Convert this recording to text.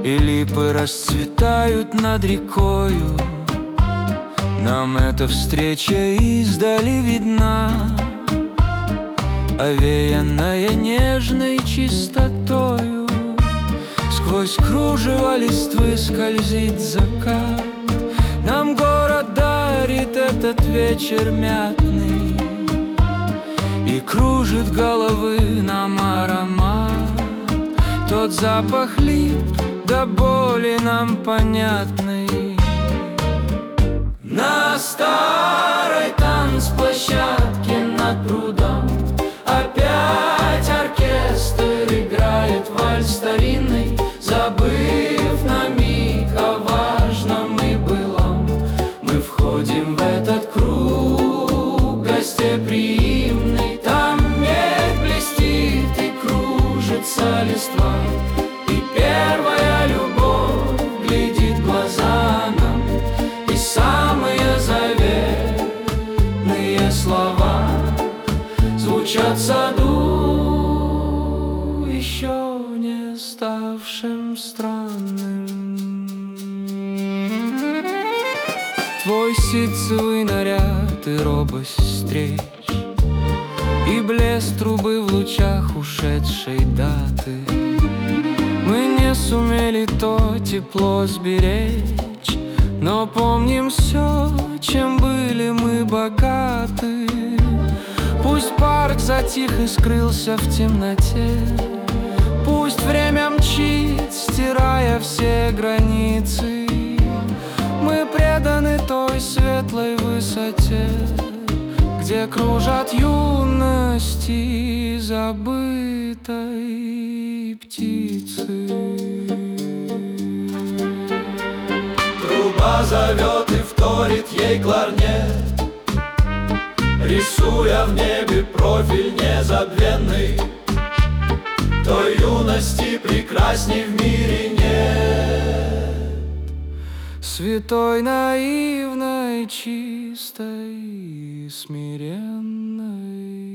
и липы расцветают над рекою. Нам эта встреча издали видна, овеянная нежной чистотою. Сквозь кружево листвы скользит закат, нам город дарит этот вечер мятный, и кружит головы нам аромат. Тот запах лип до боли нам понятный. На старой танцплощадке над прудом опять оркестр играет вальс старинный, забыв на миг о важном и былом. Мы входим в этот круг гостеприимный, там медь блестит и кружится листва, и первая любовь глядит в глаза нам, и самые заветные слова звучат в саду, еще не ставшим странным. Твой ситцевый наряд и робость встреч, и блеск трубы в лучах ушедшей даты. Мы не сумели то тепло сберечь, но помним все, чем были мы богаты. Пусть парк затих и скрылся в темноте, пусть время мчит, стирая все границы. Мы преданы той светлой высоте, где кружат юности забытой птицы. Труба зовет и вторит ей кларнет, рисуя в небе профиль незабвенный. Той юности прекрасней в мире нет, святой, наивной, чистой, смиренной.